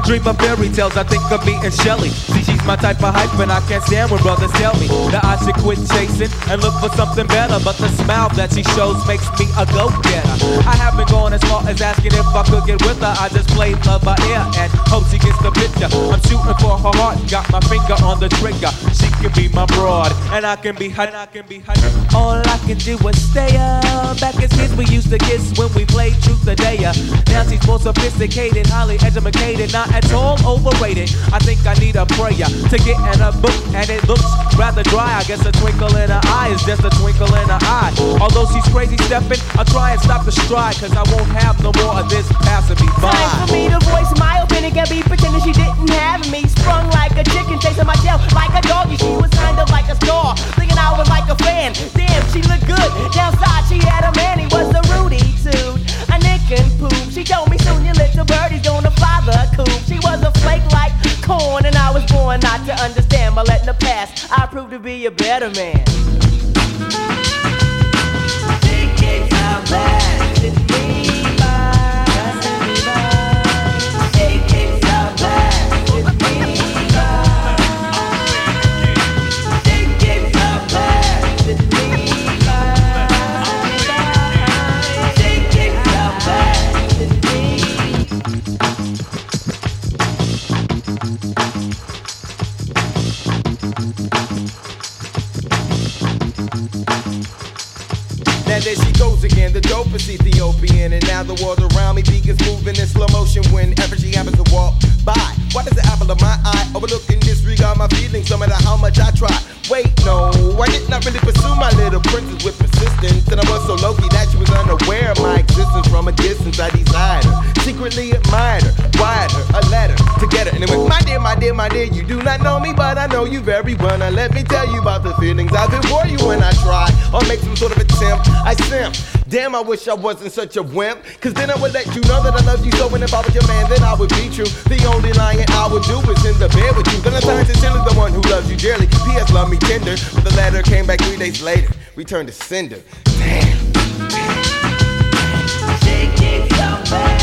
Dream of fairy tales, I think of me and Shelly. See, she's my type of hype, and I can't stand when brothers tell me that I should quit chasing and look for something better. But the smile that she shows makes me a go-getter. I haven't gone as far as asking if I could get with her. I just play love by ear and hope she gets the picture. I'm shooting for her heart, got my finger on the trigger. She can be my broad, and I can be her. All I can do is stay up. Back as kids, we used to kiss when we played truth or dare. Now she's more sophisticated, highly educated, not at all overrated. I think I need a prayer to get in a book, and it looks rather dry. I guess a twinkle in her eye is just a twinkle in her eye. Although she's crazy stepping, I'll try and stop the stride, cause I won't have no more of this passing me by. Time for me to voice my opinion, can't be pretending she didn't have me. Sprung like a chicken, chasing my tail like a doggy. She was kind of like a star, thinking I was like a fan. Damn, she looked good. Downside, she had a man, he was a Rudy too. A nick and poop. She told me soon your little birdie's gonna fly the coop. She was a flake like corn, and I was born not to understand. By letting the past, I proved to be a better man. She kicks out back to me. And there she goes again, the dopest Ethiopian. And now the world around me begins moving in slow motion whenever she happens to walk by. Why does the apple of my eye overlook and disregard my feelings no matter how much I try? Wait, no, I did not really pursue my little princess with persistence. And I was so low-key that she was unaware of my existence. From a distance I desired her, secretly admired her, wired her a letter to get her. And it went, my dear, my dear, my dear, you do not know me, but I know you very well. Now let me tell you about the feelings I've been for you when I try or make some sort of attempt. I simp. Damn, I wish I wasn't such a wimp, cause then I would let you know that I love you so. And if I was your man, then I would be true. The only lying I would do is in the bed with you. Then I signed sincerely the one who loves you dearly. P.S. love me tender. But the letter came back 3 days later, returned to sender. Damn. She keeps so bad.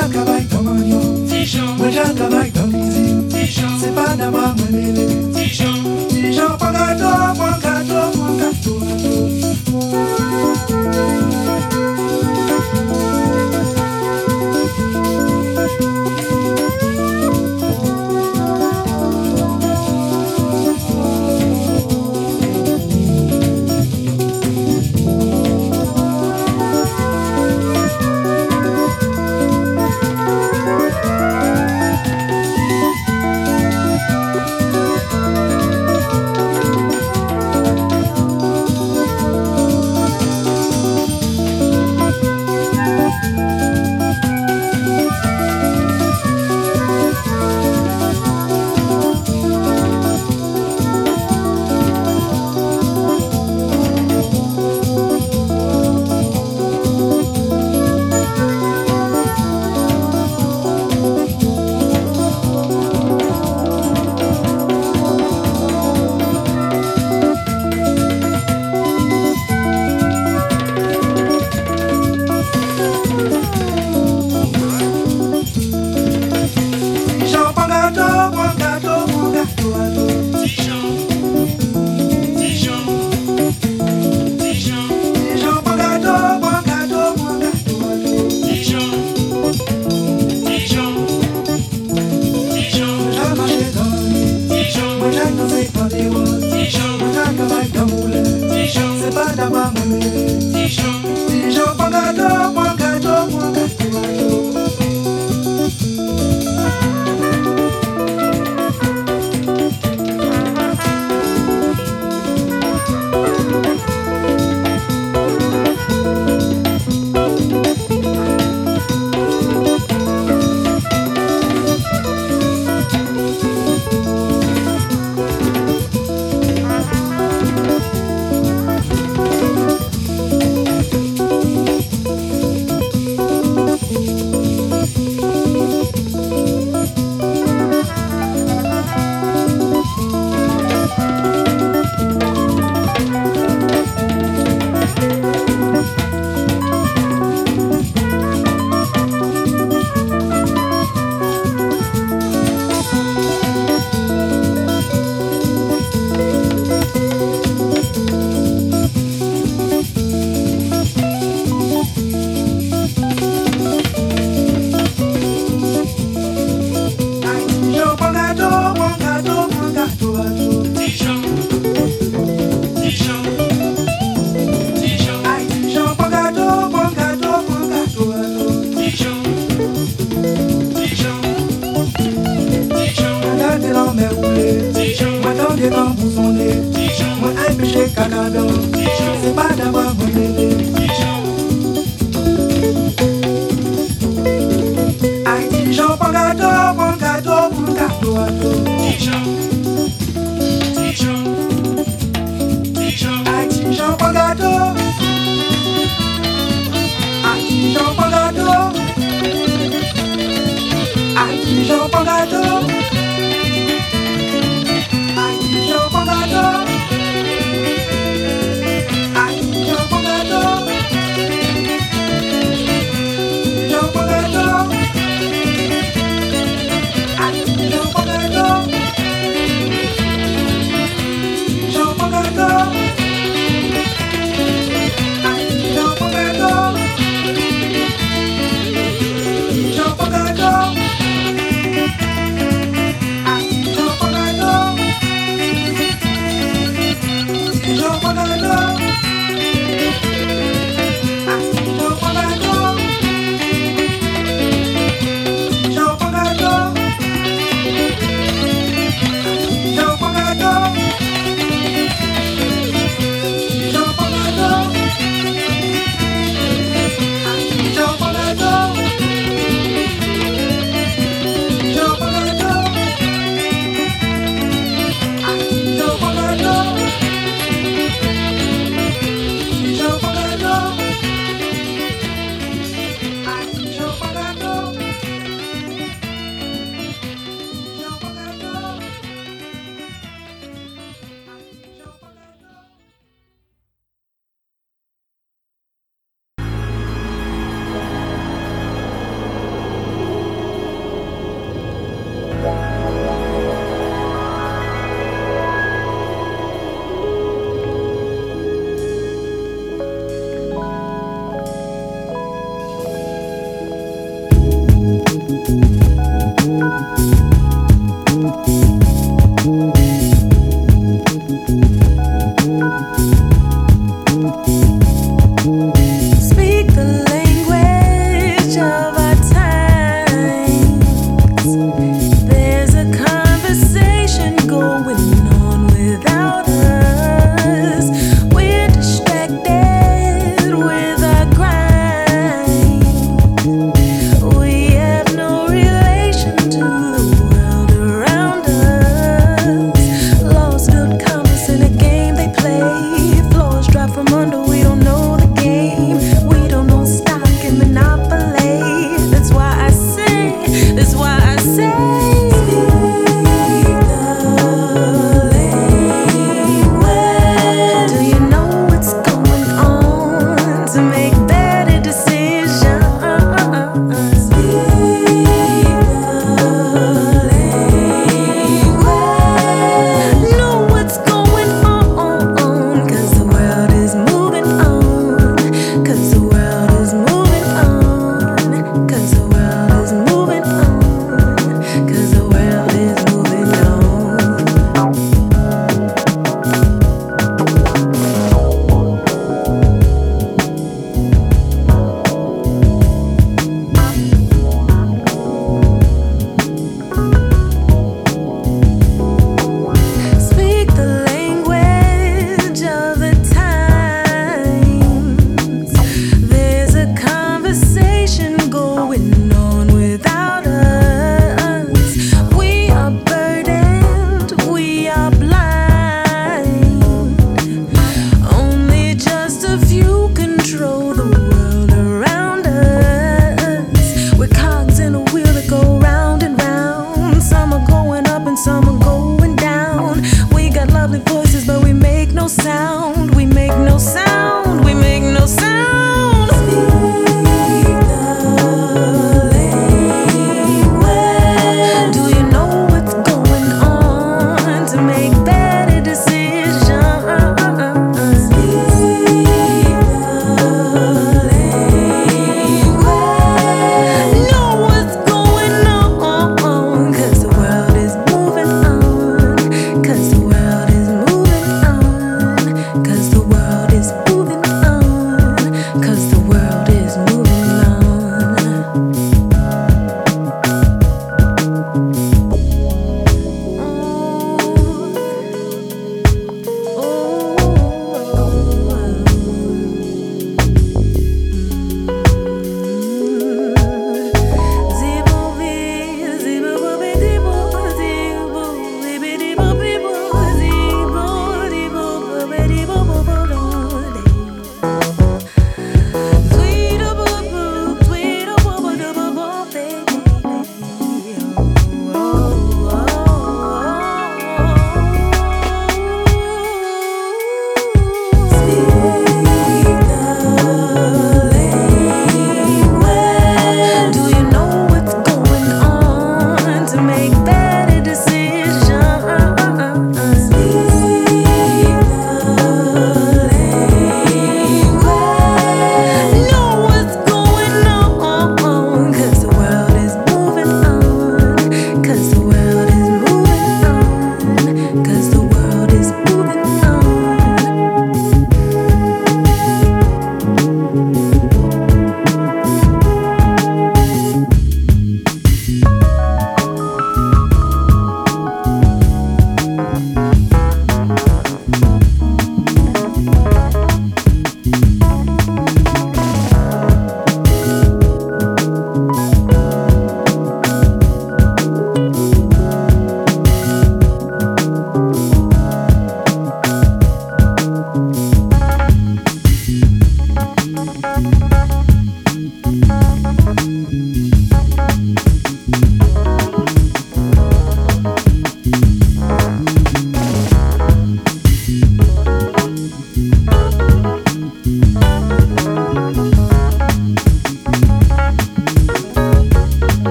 j'ai travaillé dans Magnon, moi j'ai travaillé dans l'usine. C'est pas d'abord moi mêlé. Dijon, bon gâteau, bon gâteau, bon gâteau.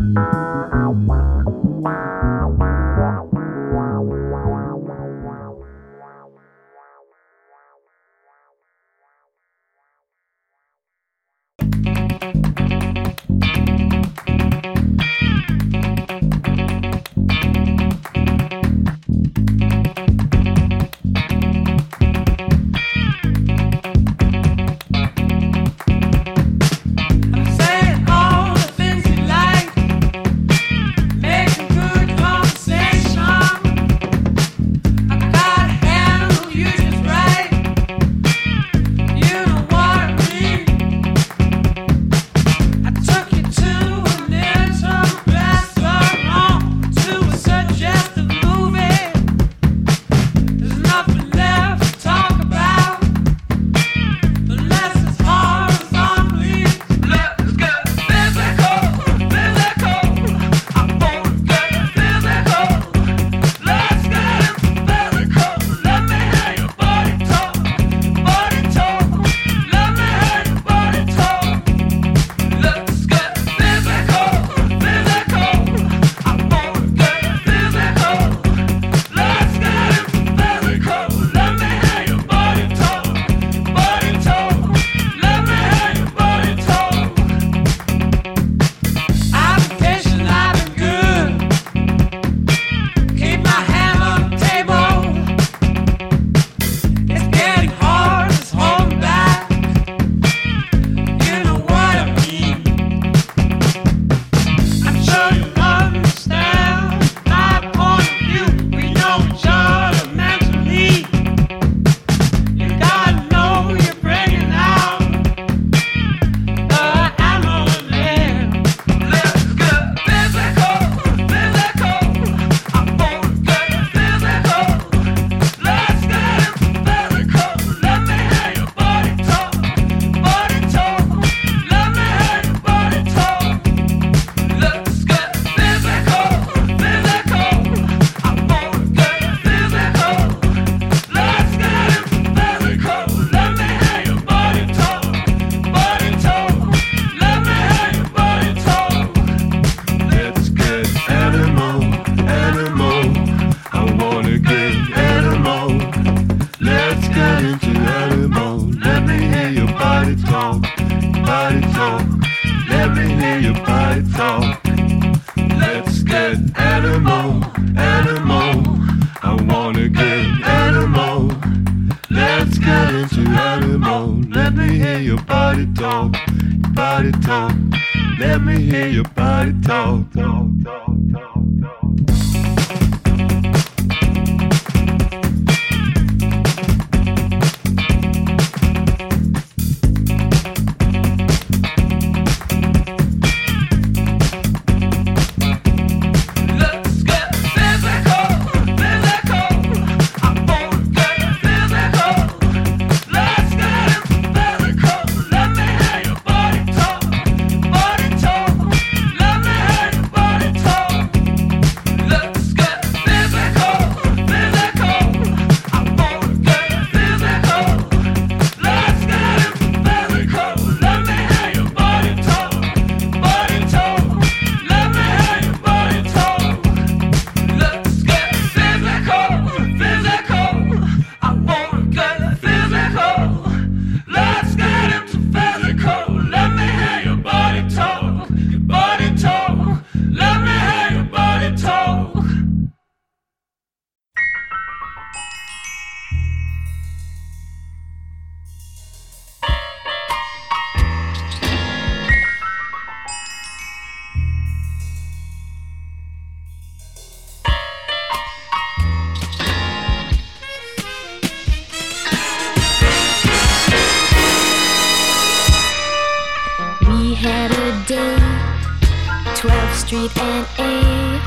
Street and A.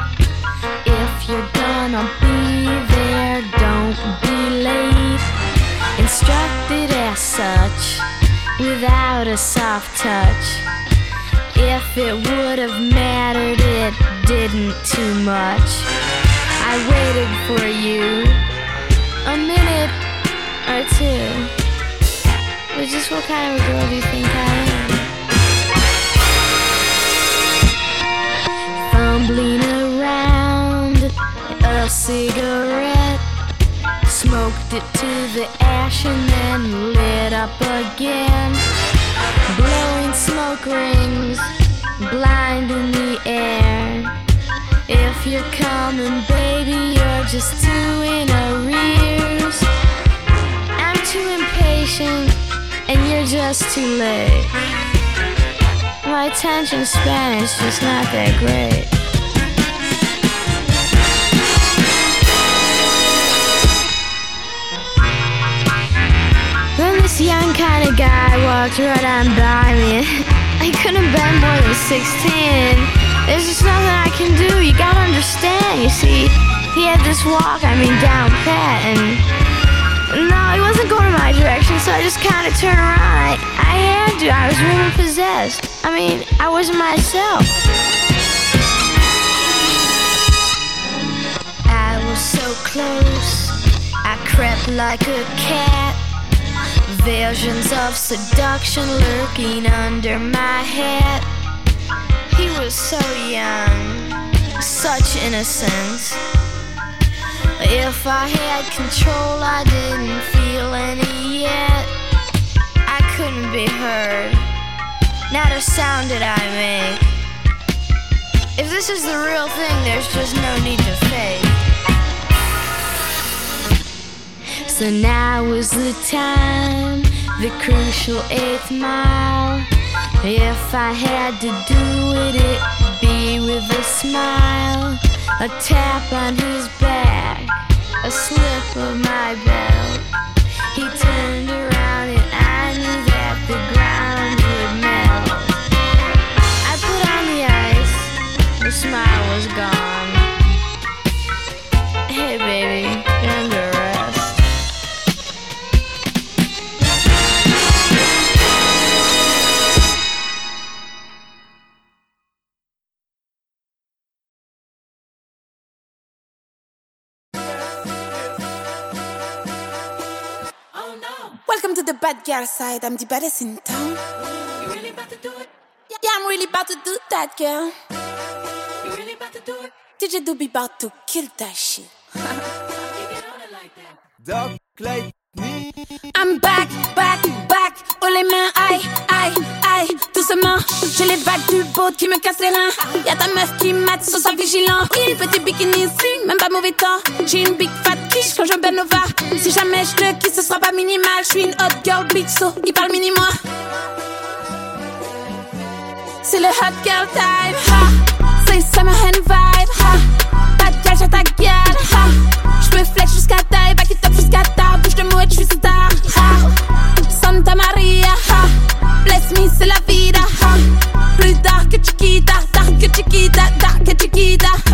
If you're gonna be there, don't be late. Instructed as such, without a soft touch. If it would have mattered, it didn't too much. I waited for you a minute or two. But just what kind of a girl do you think I am? fumbling around a cigarette, smoked it to the ash and then lit up again, blowing smoke rings, blind in the air. If you're coming, baby, you're just too in arrears. I'm too impatient and you're just too late. My attention span is just not that great. Then this young kind of guy walked right on by me. I couldn't have been more than 16. There's just nothing I can do, you gotta understand. You see, he had this walk, down pat, and no, he wasn't going in my direction, so I just kind of turned around. I had to, I was really possessed. I wasn't myself. I was so close, I crept like a cat. Visions of seduction lurking under my hat. He was so young, such innocence. If I had control, I didn't feel any yet. I couldn't be heard, not a sound did I make. If this is the real thing, there's just no need to fake. So now was the time, the crucial 8th mile. If I had to do it, it'd be with a smile, a tap on his back, a slip of my belt. He turned around and I knew that the ground would melt. I put on the ice, the smile was gone. Hey baby, you're under arrest. Welcome to the bad girl side, I'm the baddest in town. You really about to do it? Yeah, I'm really about to do that, girl. You really about to do it? DJ Doobie about to kill that shit. You get on it like that. Dark light. I'm back, oh les mains, aïe, aïe, aïe, doucement, j'ai les vagues du boat qui me cassent les reins. Y'a ta meuf qui mate, sans sois vigilant. Oui, petit bikini, si, même pas mauvais temps. J'ai une big fat quiche quand je benne over. Si jamais je te kiss, ce sera pas minimal. J'suis une hot girl bitch, so il parle mini-moi. C'est le hot girl time, ha. C'est summer hand vibe, ha. Bad girl, j'ai ta gueule, ha. J'me flex jusqu'à taille, back it up jusqu'à ta bouche de mouette, j'suis star, ha. Santa Maria, ha. Bless me, c'est la vida, ha. Plus dark que Chiquita, dark que Chiquita, dark que Chiquita.